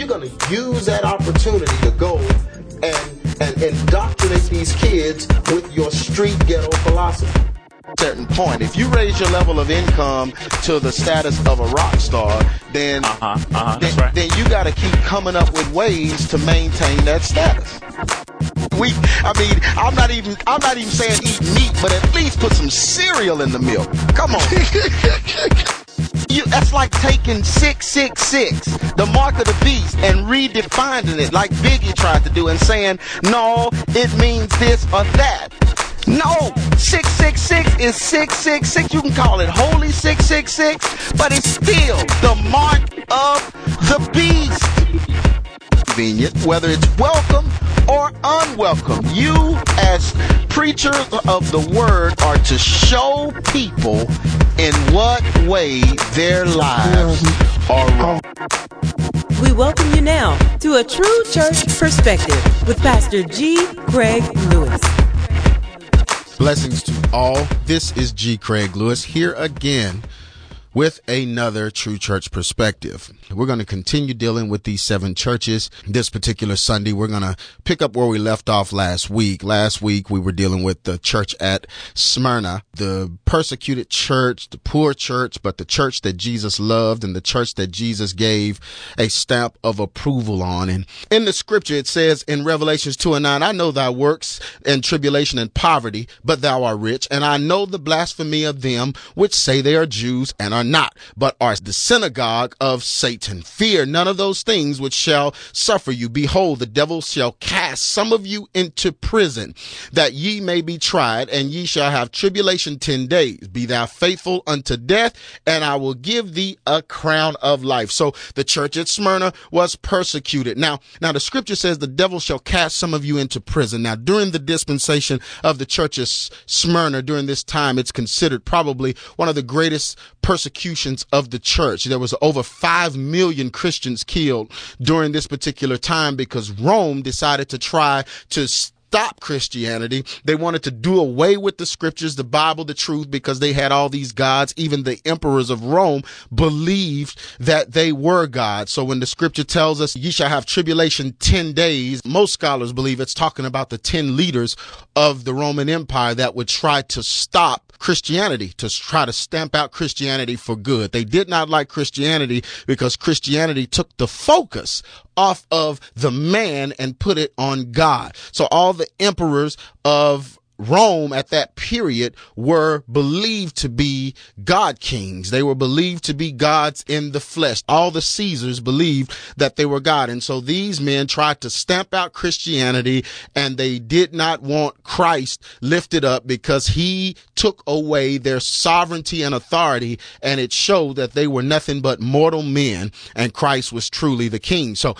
you're going to use that opportunity to go and indoctrinate these kids with your street ghetto philosophy. Certain point, if you raise your level of income to the status of a rock star, then That's right. then you got to keep coming up with ways to maintain that status. I'm not even saying eat meat, but at least put some cereal in the milk. Come on. That's like taking 666, the mark of the beast, and redefining it like Biggie tried to do and saying, no, it means this or that. No, 666 is 666. You can call it Holy 666, but it's still the mark of the beast. Convenient, whether it's welcome or unwelcome. You, as preachers of the word, are to show people in what way their lives are wrong. We welcome you now to A True Church Perspective with Pastor G. Craig Lewis. Blessings to all. This is G. Craig Lewis here again with another True Church Perspective. We're going to continue dealing with these 7 churches. This particular Sunday, we're going to pick up where we left off last week. Last week, we were dealing with the church at Smyrna, the persecuted church, the poor church, but the church that Jesus loved and the church that Jesus gave a stamp of approval on. And in the scripture, it says in Revelations 2:9, I know thy works and tribulation and poverty, but thou art rich. And I know the blasphemy of them which say they are Jews and are not, but are the synagogue of Satan. Fear none of those things which shall suffer you. Behold, the devil shall cast some of you into prison, that ye may be tried, and ye shall have tribulation 10 days. Be thou faithful unto death, and I will give thee a crown of life. So the church at Smyrna was persecuted. Now the scripture says the devil shall cast some of you into prison. Now, during the dispensation of the church at Smyrna, during this time, it's considered probably one of the greatest persecutions of the church. There was over 5 million Christians killed during this particular time because Rome decided to try to stop Christianity. They wanted to do away with the scriptures, the Bible, the truth, because they had all these gods. Even the emperors of Rome believed that they were God. So when the scripture tells us ye shall have tribulation 10 days, most scholars believe it's talking about the 10 leaders of the Roman Empire that would try to stop Christianity, to try to stamp out Christianity for good. They did not like Christianity because Christianity took the focus off of the man and put it on God. So all the emperors of Rome at that period were believed to be God kings. They were believed to be gods in the flesh. All the Caesars believed that they were God. And so these men tried to stamp out Christianity, and they did not want Christ lifted up because he took away their sovereignty and authority, and it showed that they were nothing but mortal men and Christ was truly the king. So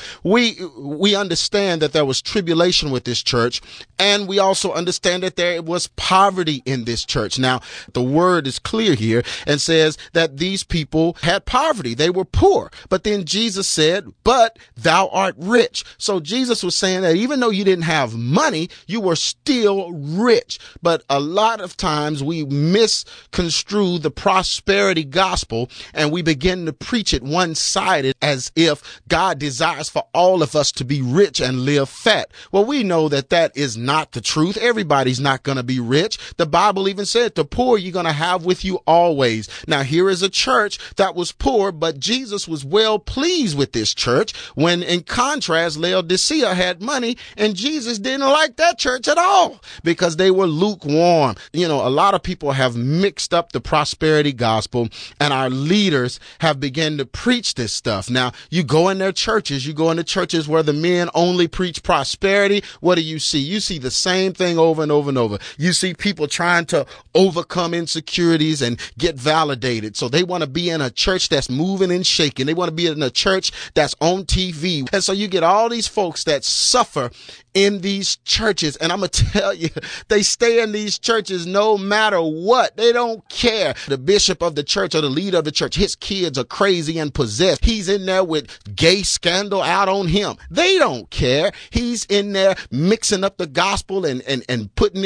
we understand that there was tribulation with this church, and we also understand that there was poverty in this church. Now, the word is clear here and says that these people had poverty. They were poor. But then Jesus said, but thou art rich. So Jesus was saying that even though you didn't have money, you were still rich. But a lot of times we misconstrue the prosperity gospel and we begin to preach it one-sided as if God desires for all of us to be rich and live fat. Well, we know that that is not the truth. Everybody's not going to be rich. The Bible even said the poor you're going to have with you always. Now, here is a church that was poor, but Jesus was well pleased with this church when, in contrast, Laodicea had money and Jesus didn't like that church at all because they were lukewarm. You know, a lot of people have mixed up the prosperity gospel, and our leaders have begun to preach this stuff. Now, you go in their churches, you go into churches where the men only preach prosperity. What do you see? You see the same thing over and over and over. You see people trying to overcome insecurities and get validated. So they want to be in a church that's moving and shaking. They want to be in a church that's on TV. And so you get all these folks that suffer in these churches. And I'm going to tell you, they stay in these churches no matter what. They don't care. The bishop of the church or the leader of the church, his kids are crazy and possessed. He's in there with gay scandal out on him. They don't care. He's in there mixing up the gospel and putting in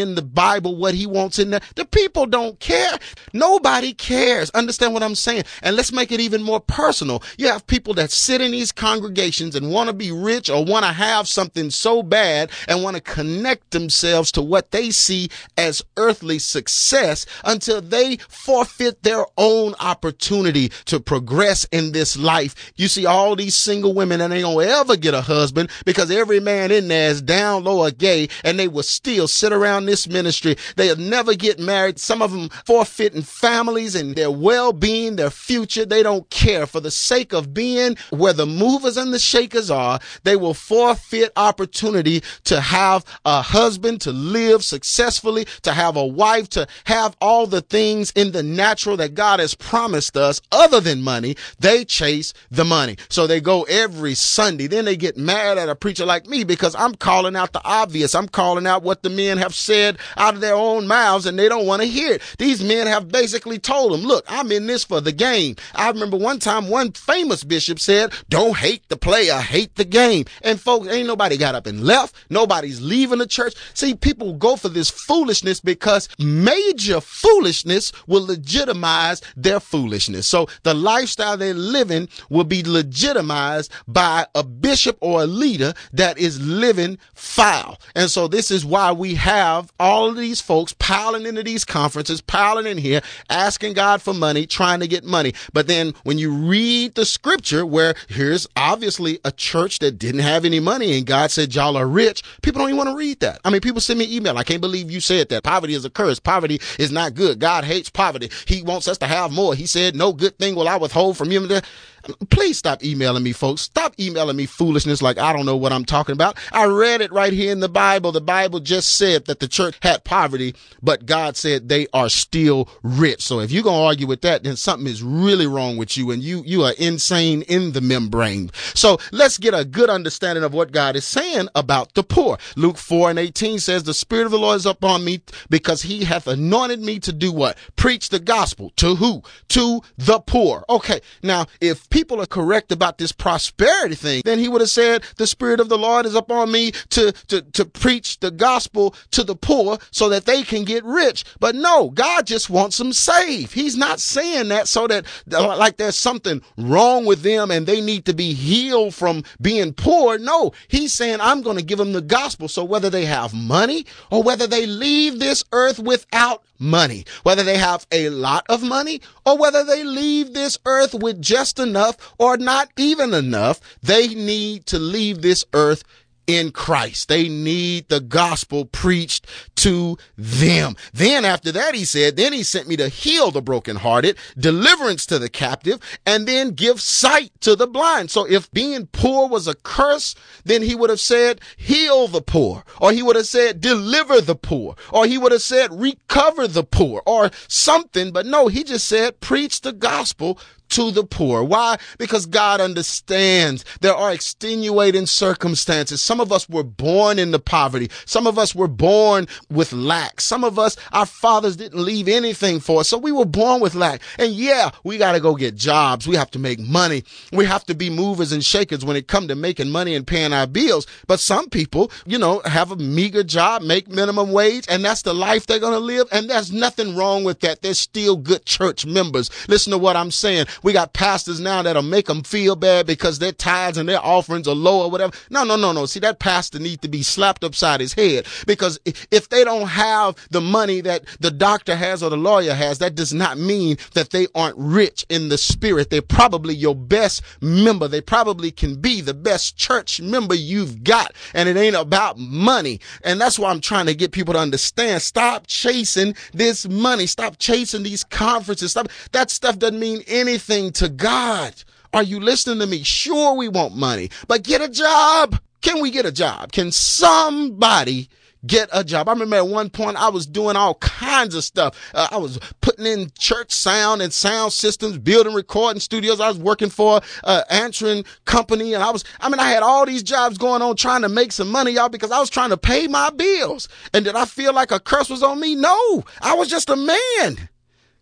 in the Bible what he wants in there. The people don't care. Nobody cares. Understand what I'm saying? And let's make it even more personal. You have people that sit in these congregations and want to be rich or want to have something so bad and want to connect themselves to what they see as earthly success until they forfeit their own opportunity to progress in this life. You see all these single women and they don't ever get a husband because every man in there is down low or gay, and they will still sit around this ministry. They'll never get married. Some of them forfeiting families and their well-being, their future. They don't care. For the sake of being where the movers and the shakers are, they will forfeit opportunity to have a husband, to live successfully, to have a wife, to have all the things in the natural that God has promised us other than money. They chase the money. So they go every Sunday. Then they get mad at a preacher like me because I'm calling out the obvious. I'm calling out what the men have said out of their own mouths, and they don't want to hear it. These men have basically told them, look, I'm in this for the game. I remember one time one famous bishop said, don't hate the player, hate the game. And folks, ain't nobody got up and left. Nobody's leaving the church. See, people go for this foolishness because major foolishness will legitimize their foolishness. So the lifestyle they're living will be legitimized by a bishop or a leader that is living foul. And so this is why we have all of these folks piling into these conferences, piling in here, asking God for money, trying to get money. But then when you read the scripture where here's obviously a church that didn't have any money and God said, y'all are rich, people don't even want to read that. I mean, people send me email. I can't believe you said that. Poverty is a curse. Poverty is not good. God hates poverty. He wants us to have more. He said, no good thing will I withhold from you. Please stop emailing me, folks. Stop emailing me foolishness like I don't know what I'm talking about. I read it right here in the Bible. The Bible just said that the church had poverty, but God said they are still rich. So if you're going to argue with that, then something is really wrong with you, and you are insane in the membrane. So let's get a good understanding of what God is saying about the poor. Luke 4:18 says, the Spirit of the Lord is upon me because he hath anointed me to do what? Preach the gospel. To who? To the poor. Okay. Now, if people are correct about this prosperity thing, then he would have said, the Spirit of the Lord is upon me to preach the gospel to the poor so that they can get rich. But no, God just wants them saved. He's not saying that so that like there's something wrong with them and they need to be healed from being poor. No, he's saying I'm going to give them the gospel. So whether they have money or whether they leave this earth without money, whether they have a lot of money or whether they leave this earth with just enough or not even enough, they need to leave this earth in Christ. They need the gospel preached to them. Then after that, he said, then he sent me to heal the brokenhearted, deliverance to the captive, and then give sight to the blind. So if being poor was a curse, then he would have said, heal the poor, or he would have said, deliver the poor, or he would have said, recover the poor, or something. But no, he just said, preach the gospel to the poor. Why? Because God understands there are extenuating circumstances. Some of us were born into poverty. Some of us were born with lack. Some of us, our fathers didn't leave anything for us. So we were born with lack. And yeah, we got to go get jobs. We have to make money. We have to be movers and shakers when it comes to making money and paying our bills. But some people, have a meager job, make minimum wage, and that's the life they're going to live. And there's nothing wrong with that. They're still good church members. Listen to what I'm saying. We got pastors now that'll make them feel bad because their tithes and their offerings are low or whatever. No. See, that pastor needs to be slapped upside his head, because if they don't have the money that the doctor has or the lawyer has, that does not mean that they aren't rich in the spirit. They're probably your best member. They probably can be the best church member you've got. And it ain't about money. And that's why I'm trying to get people to understand. Stop chasing this money. Stop chasing these conferences. That stuff doesn't mean anything to God. Are you listening to me? Sure, we want money, but get a job. Can we get a job? Can somebody get a job? I remember at one point I was doing all kinds of stuff. I was putting in church sound and sound systems, building recording studios. I was working for an answering company, and I had all these jobs going on trying to make some money, y'all, because I was trying to pay my bills. And did I feel like a curse was on me? No, I was just a man.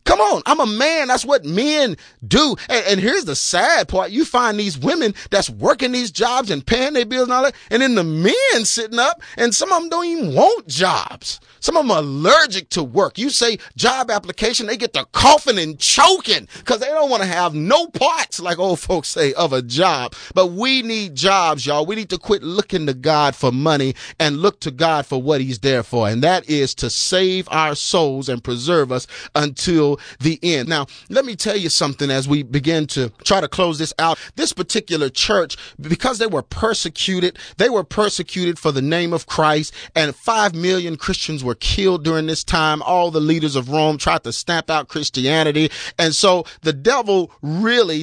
Come on, I'm a man. That's what men do. And here's the sad part. You find these women that's working these jobs and paying their bills and all that. And then the men sitting up, and some of them don't even want jobs. Some of them are allergic to work. You say job application, they get to coughing and choking because they don't want to have no parts, like old folks say, of a job. But we need jobs, y'all. We need to quit looking to God for money and look to God for what he's there for. And that is to save our souls and preserve us until the end. Now, let me tell you something as we begin to try to close this out. This particular church, because they were persecuted for the name of Christ, and 5 million Christians were killed during this time. All the leaders of Rome tried to stamp out Christianity. And so the devil really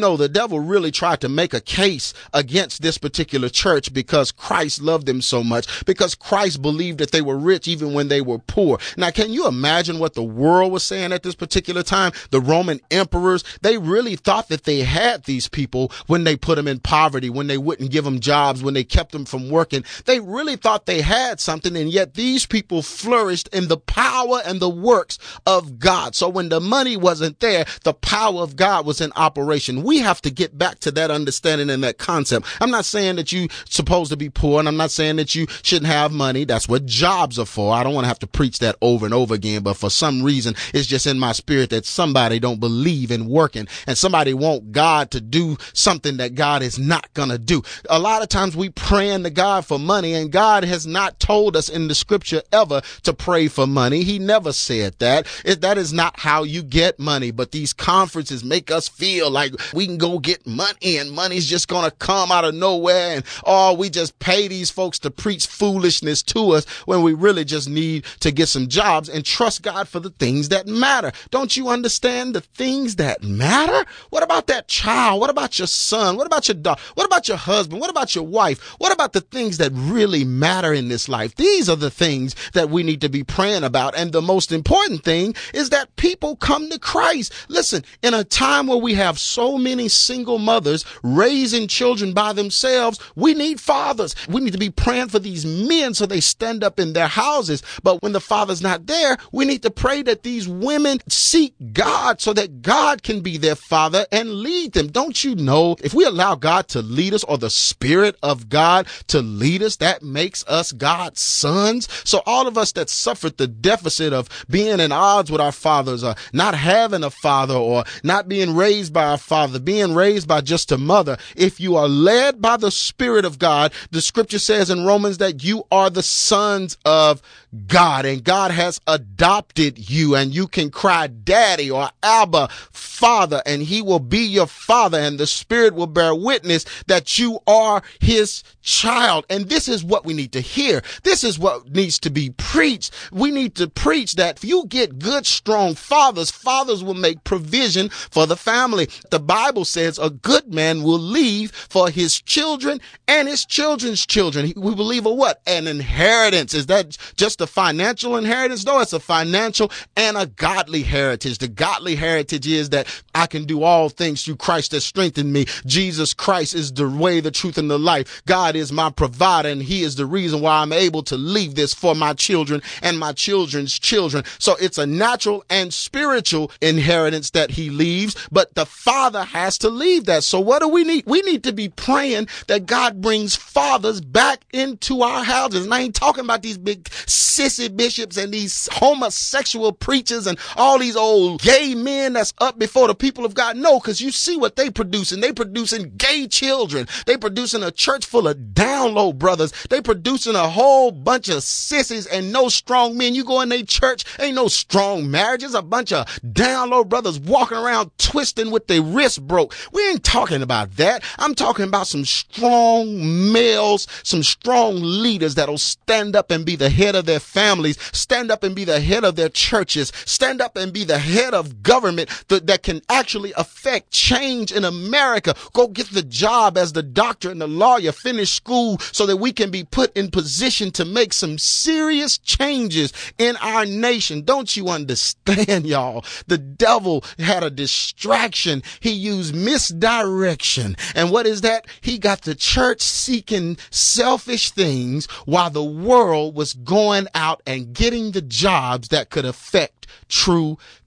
tried to make a case against this particular church because Christ loved them so much, because Christ believed that they were rich even when they were poor. Now, can you imagine what the world was saying at this particular time? The Roman emperors, they really thought that they had these people when they put them in poverty, when they wouldn't give them jobs, when they kept them from working. They really thought they had something, and yet these people flourished in the power and the works of God. So when the money wasn't there, the power of God was in operation. We have to get back to that understanding and that concept. I'm not saying that you're supposed to be poor, and I'm not saying that you shouldn't have money. That's what jobs are for. I don't want to have to preach that over and over again, but for some reason, it's just in my spirit that somebody don't believe in working, and somebody want God to do something that God is not going to do. A lot of times we praying to God for money, and God has not told us in the scripture ever to pray for money. He never said that. That is not how you get money. But these conferences make us feel like we can go get money, and money's just going to come out of nowhere, and we just pay these folks to preach foolishness to us when we really just need to get some jobs and trust God for the things that matter. Don't you understand the things that matter? What about that child? What about your son? What about your daughter? What about your husband? What about your wife? What about the things that really matter in this life? These are the things that we need to be praying about. And the most important thing is that people come to Christ. Listen, in a time where we have so many single mothers raising children by themselves, we need fathers. We need to be praying for these men so they stand up in their houses. But when the father's not there, we need to pray that these women seek God so that God can be their father and lead them. Don't you know, if we allow God to lead us, or the Spirit of God to lead us, that makes us God's sons. So all of us that suffered the deficit of being in odds with our fathers, or not having a father, or not being raised by a father, being raised by just a mother, if you are led by the Spirit of God, the scripture says in Romans that you are the sons of God, and God has adopted you, and you can cry daddy or Abba, Father, and he will be your father, and the Spirit will bear witness that you are his child. And this is what we need to hear. This is what needs to be preached. We need to preach that if you get good, strong fathers, fathers will make provision for the family. The Bible says a good man will leave for his children and his children's children. We will leave a what? An inheritance. Is that just a financial inheritance? No, it's a financial and a godly heritage. The godly heritage is that I can do all things through Christ that strengthened me. Jesus Christ is the way, the truth, and the life. God is my provider, and he is the reason why I'm able to leave this for my children and my children's children. So it's a natural and spiritual inheritance that he leaves, but the father has to leave that. So what do we need? We need to be praying that God brings fathers back into our houses. And I ain't talking about these big sissy bishops and these homosexual preachers and all these old gay men that's up before the people of God. No, because you see what they producing. They producing gay children. They producing a church full of down low brothers. They producing a whole bunch of sissies and no strong men. You go in their church, ain't no strong marriages. A bunch of down low brothers walking around twisting with their wrists broke. We ain't talking about that. I'm talking about some strong males, some strong leaders that'll stand up and be the head of their families, stand up and be the head of their churches, stand up and be the head of government that can actually affect change in America. Go get the job as the doctor and the lawyer, finish school so that we can be put in position to make some serious changes in our nation. Don't you understand, y'all? The devil had a distraction. He used misdirection. And what is that? He got the church seeking selfish things while the world was going out and getting the jobs that could affect true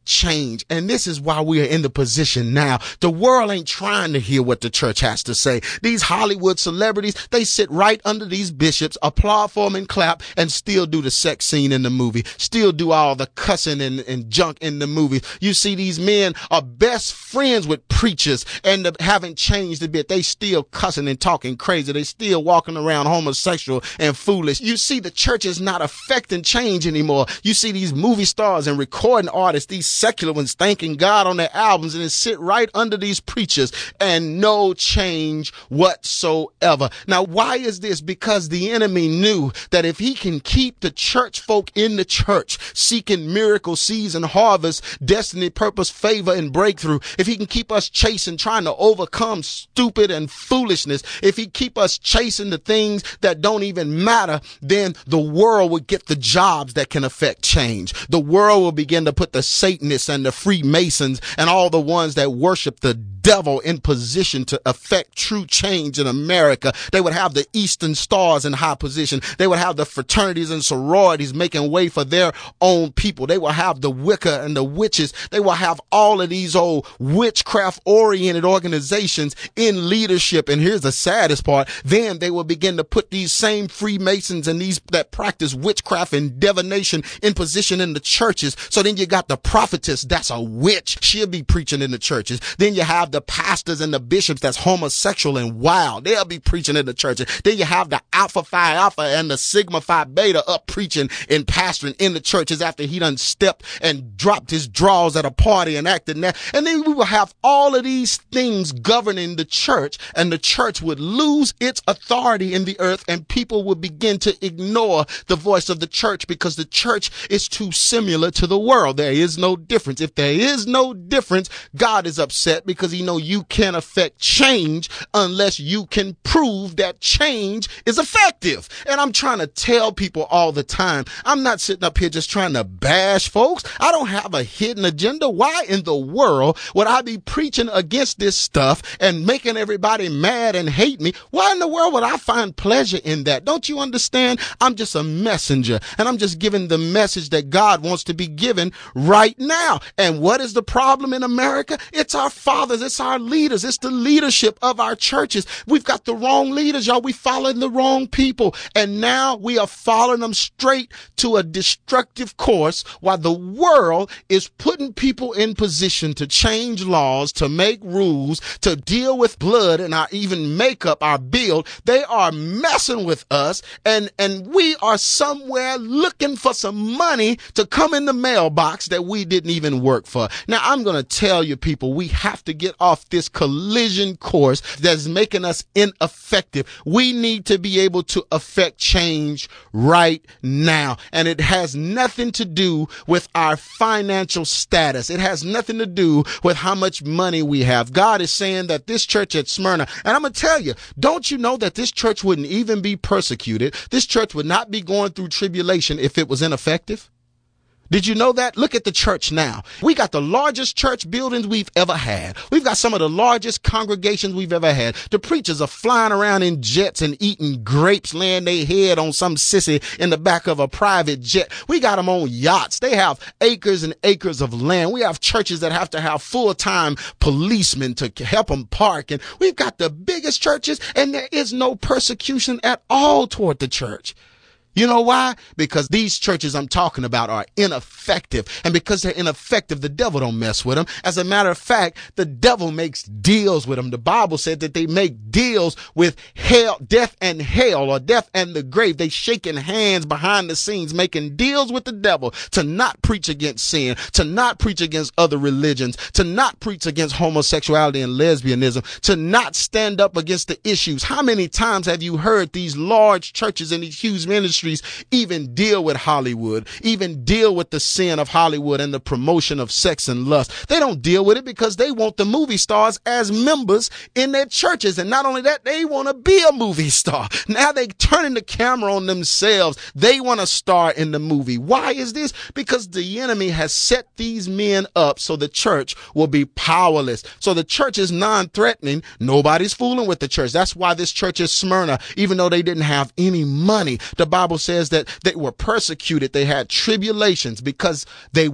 change. And this is why we are in the position now. The world ain't trying to hear what the church has to say. These Hollywood celebrities, they sit right under these bishops, applaud for them and clap, and still do the sex scene in the movie, still do all the cussing and junk in the movie. You see, these men are best friends with preachers and haven't changed a bit. They still cussing and talking crazy. They still walking around homosexual and foolish. You see, the church is not affecting change anymore. You see these movie stars and recording artists, these secular ones, thanking God on their albums, and they sit right under these preachers and no change whatsoever. Now, why is this? Because the enemy knew that if he can keep the church folk in the church seeking miracle seeds and harvest, destiny, purpose, favor, and breakthrough, if he can keep us chasing, trying to overcome stupid and foolishness, if he keep us chasing the things that don't even matter, then the world would get the jobs that can affect change. The world will begin to put the Satanists and the Freemasons and all the ones that worship the devil in position to affect true change in America. They would have the Eastern Stars in high position. They would have the fraternities and sororities making way for their own people. They will have the Wicca and the witches. They will have all of these old witchcraft-oriented organizations in leadership. And here's the saddest part. Then they will begin to put these same Freemasons and these that practice witchcraft and divination in position in the churches. So then you got the prophetess, that's a witch. She'll be preaching in the churches. Then you have the pastors and the bishops that's homosexual and wild. They'll be preaching in the churches. Then you have the Alpha Phi Alpha and the Sigma Phi Beta up preaching and pastoring in the churches after he done stepped and dropped his drawers at a party and acted that. And then we will have all of these things governing the church, and the church would lose its authority in the earth, and people would begin to ignore the voice of the church because the church is too similar to the world. There is no difference. If there is no difference, God is upset because he know you can't affect change unless you can prove that change is effective. And I'm trying to tell people all the time, I'm not sitting up here just trying to bash folks. I don't have a hidden agenda. Why in the world would I be preaching against this stuff and making everybody mad and hate me? Why in the world would I find pleasure in that? Don't you understand? I'm just a messenger, and I'm just giving the message that God wants to be given right now. And what is the problem in America? It's our fathers. It's our leaders. It's the leadership of our churches. We've got the wrong leaders, y'all. We following the wrong people. And now we are following them straight to a destructive course while the world is putting people in position to change laws, to make rules, to deal with blood and our even makeup, our build. They are messing with us, and we are somewhere looking for some money to come in the mailbox that we didn't even work for. Now, I'm going to tell you people, we have to get off this collision course that's making us ineffective. We need to be able to affect change right now. And it has nothing to do with our financial status. It has nothing to do with how much money we have. God is saying that this church at Smyrna, and I'm going to tell you, don't you know that this church wouldn't even be persecuted? This church would not be going through tribulation if it was ineffective. Did you know that? Look at the church now. We got the largest church buildings we've ever had. We've got some of the largest congregations we've ever had. The preachers are flying around in jets and eating grapes, laying their head on some sissy in the back of a private jet. We got them on yachts. They have acres and acres of land. We have churches that have to have full-time policemen to help them park. And we've got the biggest churches, and there is no persecution at all toward the church. You know why? Because these churches I'm talking about are ineffective. And because they're ineffective, the devil don't mess with them. As a matter of fact, the devil makes deals with them. The Bible said that they make deals with hell, death and hell, or death and the grave. They shaking hands behind the scenes, making deals with the devil to not preach against sin, to not preach against other religions, to not preach against homosexuality and lesbianism, to not stand up against the issues. How many times have you heard these large churches and these huge ministries even deal with Hollywood, even deal with the sin of Hollywood and the promotion of sex and lust? They don't deal with it because they want the movie stars as members in their churches. And not only that, they want to be a movie star. Now they turning the camera on themselves. They want to star in the movie. Why is this? Because the enemy has set these men up so the church will be powerless. So the church is non-threatening. Nobody's fooling with the church. That's why this church is Smyrna, even though they didn't have any money. The Bible says that they were persecuted. They had tribulations because they were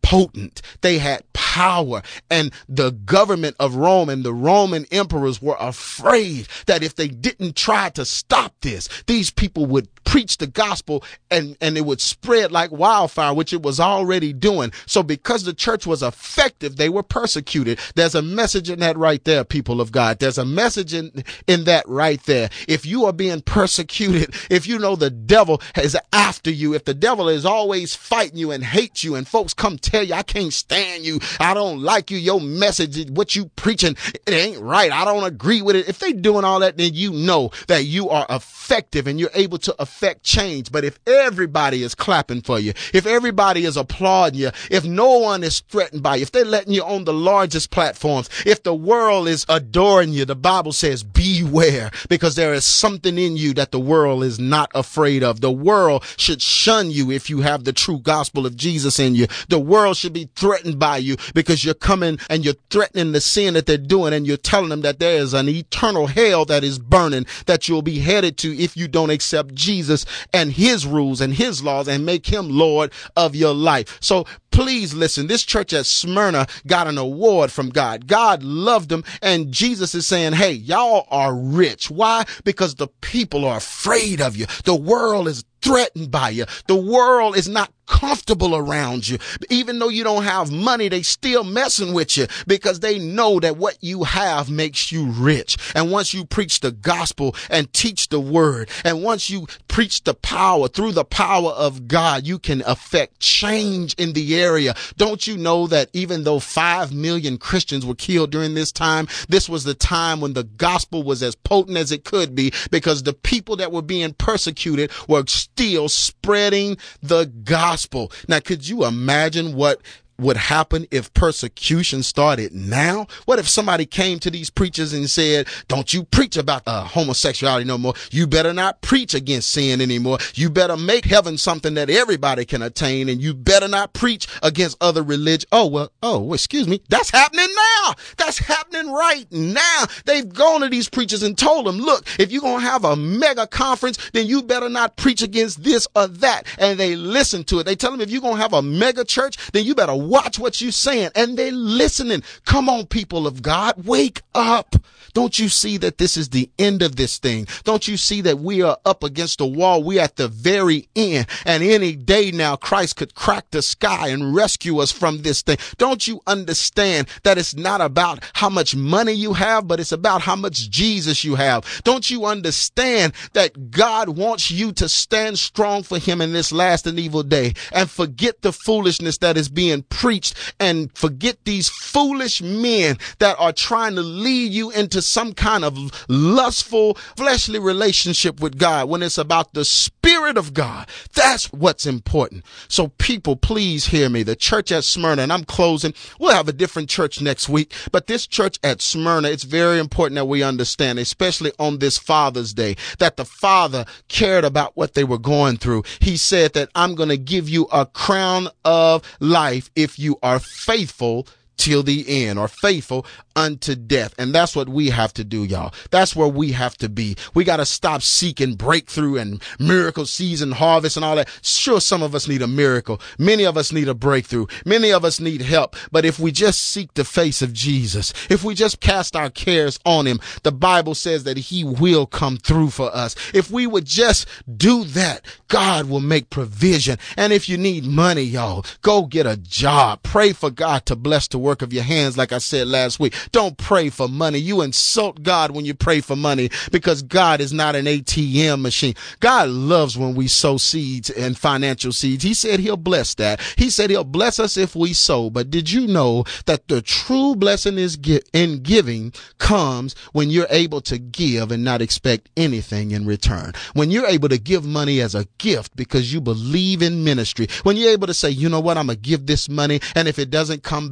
potent. They had power, and the government of Rome and the Roman emperors were afraid that if they didn't try to stop this, these people would preach the gospel and it would spread like wildfire, which it was already doing. So because the church was effective, they were persecuted. There's a message in that right there, people of God. There's a message in that right there. If you are being persecuted, if you know the devil is after you, if the devil is always fighting you and hates you, and folks come tell you, I can't stand you, I don't like you, your message, what you preaching, it ain't right, I don't agree with it. If they doing all that, then you know that you are effective and you're able to affect change. But if everybody is clapping for you, if everybody is applauding you, if no one is threatened by you, if they're letting you on the largest platforms, if the world is adoring you, the Bible says beware, because there is something in you that the world is not afraid of. The world should shun you if you have the true gospel of Jesus in you. The world should be threatened by you because you're coming and you're threatening the sin that they're doing, and you're telling them that there is an eternal hell that is burning, that you'll be headed to if you don't accept Jesus and his rules and his laws and make him Lord of your life. So please listen, this church at Smyrna got an award from God. God loved them, and Jesus is saying, hey, y'all are rich. Why? Because the people are afraid of you. The world is threatened by you. The world is not comfortable around you. Even though you don't have money, they still messing with you because they know that what you have makes you rich. And once you preach the gospel and teach the word, and once you preach the power through the power of God, you can affect change in the area. Don't you know that even though 5 million Christians were killed during this time, this was the time when the gospel was as potent as it could be, because the people that were being persecuted were still spreading the gospel. Now, could you imagine what would happen if persecution started now? What if somebody came to these preachers and said, don't you preach about homosexuality no more. You better not preach against sin anymore. You better make heaven something that everybody can attain, and you better not preach against other religions. Excuse me. That's happening now. That's happening right now. They've gone to these preachers and told them, look, if you're going to have a mega conference, then you better not preach against this or that. And they listen to it. They tell them, if you're going to have a mega church, then you better watch what you're saying. And they're listening. Come on, people of God, wake up. Don't you see that this is the end of this thing? Don't you see that we are up against the wall? We're at the very end. And any day now, Christ could crack the sky and rescue us from this thing. Don't you understand that it's not about how much money you have, but it's about how much Jesus you have? Don't you understand that God wants you to stand strong for him in this last and evil day, and forget the foolishness that is being preached, and forget these foolish men that are trying to lead you into some kind of lustful, fleshly relationship with God, when it's about the Spirit of God. That's what's important. So people, please hear me. The church at Smyrna, and I'm closing, we'll have a different church next week, but this church at Smyrna, it's very important that we understand, especially on this Father's Day, that the Father cared about what they were going through. He said that I'm going to give you a crown of life if you are faithful till the end, or faithful unto death. And that's what we have to do, y'all. That's where we have to be. We got to stop seeking breakthrough and miracle season, harvest and all that. Sure, some of us need a miracle. Many of us need a breakthrough. Many of us need help. But if we just seek the face of Jesus, if we just cast our cares on him, the Bible says that he will come through for us. If we would just do that, God will make provision. And if you need money, y'all, go get a job. Pray for God to bless the work of your hands. Like I said last week, don't pray for money. You insult God when you pray for money, because God is not an ATM machine. God loves when we sow seeds and financial seeds. He said he'll bless that. He said he'll bless us if we sow. But did you know that the true blessing is in giving comes when you're able to give and not expect anything in return? When you're able to give money as a gift because you believe in ministry. When you're able to say, you know what, I'm going to give this money, and if it doesn't come back, I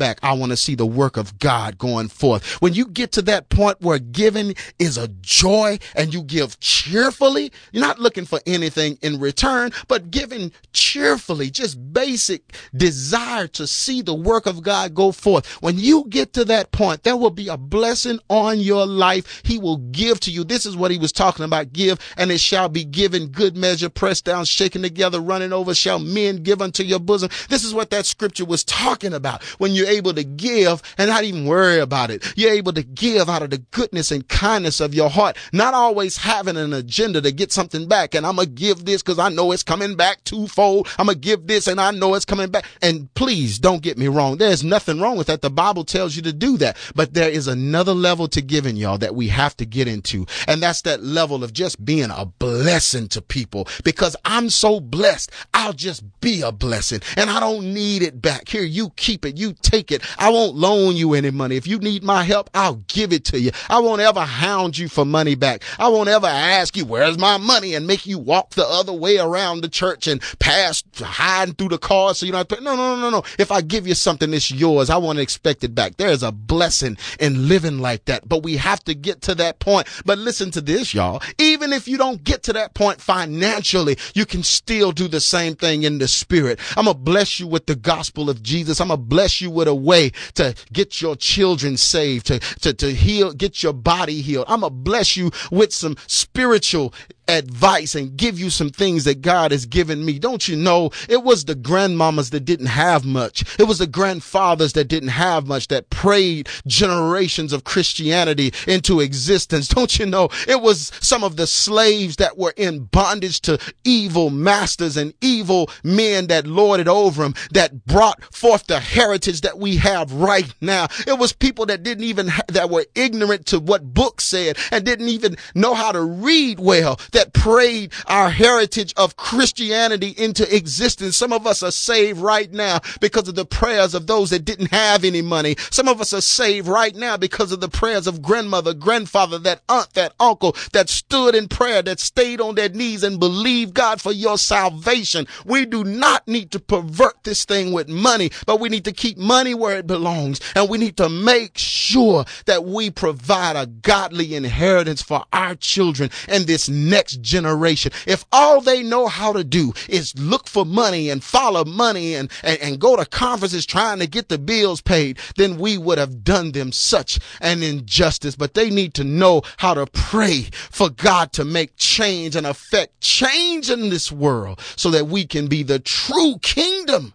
want to see the work of God going forth. When you get to that point where giving is a joy and you give cheerfully, you're not looking for anything in return, but giving cheerfully, just basic desire to see the work of God go forth. When you get to that point, there will be a blessing on your life. He will give to you. This is what he was talking about. Give, and it shall be given, good measure, pressed down, shaken together, running over, shall men give unto your bosom. This is what that scripture was talking about. When you're able to give and not even worry about it, you're able to give out of the goodness and kindness of your heart, not always having an agenda to get something back. And I'm going to give this because I know it's coming back twofold. I'm going to give this and I know it's coming back. And please don't get me wrong. There's nothing wrong with that. The Bible tells you to do that. But there is another level to giving, y'all, that we have to get into. And that's that level of just being a blessing to people, because I'm so blessed. I'll just be a blessing and I don't need it back. Here, you keep it. You take it. I won't loan you any money. If you need my help, I'll give it to you. I won't ever hound you for money back. I won't ever ask you, where's my money, and make you walk the other way around the church and pass hiding through the car so you don't have to pay. No. If I give you something, it's yours. I want to expect it back. There is a blessing in living like that, but we have to get to that point. But listen to this, y'all. Even if you don't get to that point financially, you can still do the same thing in the spirit. I'm going to bless you with the gospel of Jesus. I'm going to bless you with a way to get your children saved, to heal, get your body healed. I'm going to bless you with some spiritual advice and give you some things that God has given me. Don't you know, it was the grandmamas that didn't have much. It was the grandfathers that didn't have much that prayed generations of Christianity into existence. Don't you know, it was some of the slaves that were in bondage to evil masters and evil men that lorded over them that brought forth the heritage that we have right now. It was people that didn't even that were ignorant to what books said and didn't even know how to read well, that prayed our heritage of Christianity into existence. Some of us are saved right now because of the prayers of those that didn't have any money. Some of us are saved right now because of the prayers of grandmother, grandfather, that aunt, that uncle that stood in prayer, that stayed on their knees and believed God for your salvation. We do not need to pervert this thing with money, but we need to keep money where it belongs. And we need to make sure that we provide a godly inheritance for our children and this next generation. If all they know how to do is look for money and follow money and go to conferences trying to get the bills paid, then we would have done them such an injustice. But they need to know how to pray for God to make change and affect change in this world so that we can be the true kingdom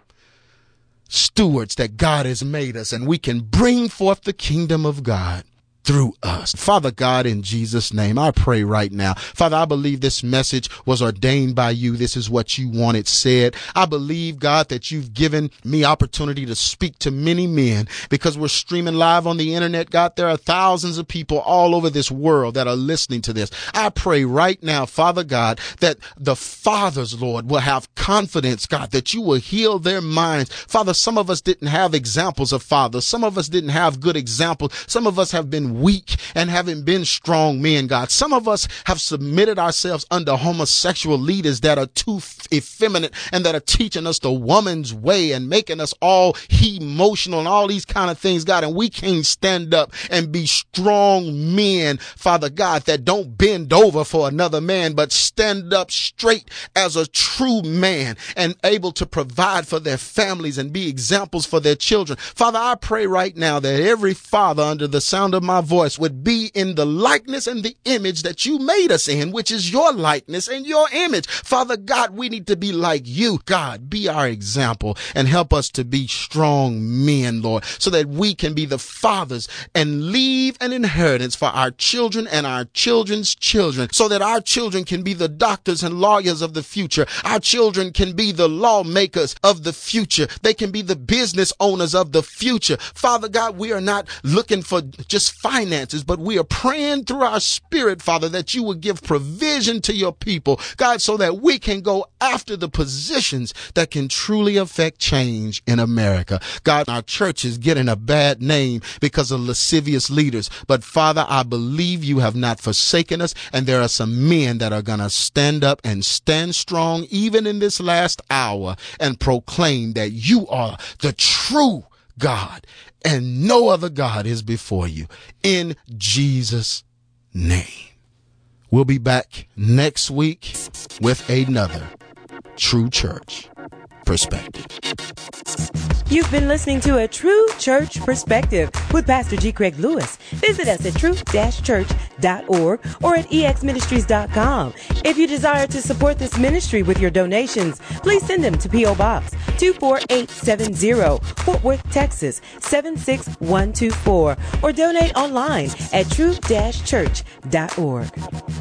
stewards that God has made us, and we can bring forth the kingdom of God through us. Father God, in Jesus' name, I pray right now. Father, I believe this message was ordained by you. This is what you wanted said. I believe, God, that you've given me opportunity to speak to many men because we're streaming live on the internet. God, there are thousands of people all over this world that are listening to this. I pray right now, Father God, that the fathers, Lord, will have confidence, God, that you will heal their minds. Father, some of us didn't have examples of fathers. Some of us didn't have good examples. Some of us have been weak and haven't been strong men, God. Some of us have submitted ourselves under homosexual leaders that are too effeminate and that are teaching us the woman's way and making us all emotional and all these kind of things, God. And we can't stand up and be strong men, Father God, that don't bend over for another man, but stand up straight as a true man and able to provide for their families and be examples for their children. Father, I pray right now that every father under the sound of my voice would be in the likeness and the image that you made us in, which is your likeness and your image. Father God, we need to be like you. God, be our example and help us to be strong men, Lord, so that we can be the fathers and leave an inheritance for our children and our children's children, so that our children can be the doctors and lawyers of the future. Our children can be the lawmakers of the future. They can be the business owners of the future. Father God, we are not looking for just finances, but we are praying through our spirit, Father, that you would give provision to your people, God, so that we can go after the positions that can truly affect change in America. God, our church is getting a bad name because of lascivious leaders, but Father, I believe you have not forsaken us, and there are some men that are going to stand up and stand strong even in this last hour and proclaim that you are the true God, and no other God is before you. In Jesus' name. We'll be back next week with another True Church Perspective. You've been listening to A True Church Perspective with Pastor G. Craig Lewis. Visit us at truth-church.org or at exministries.com. If you desire to support this ministry with your donations, please send them to P.O. Box 24870, Fort Worth, Texas 76124, or donate online at truth-church.org.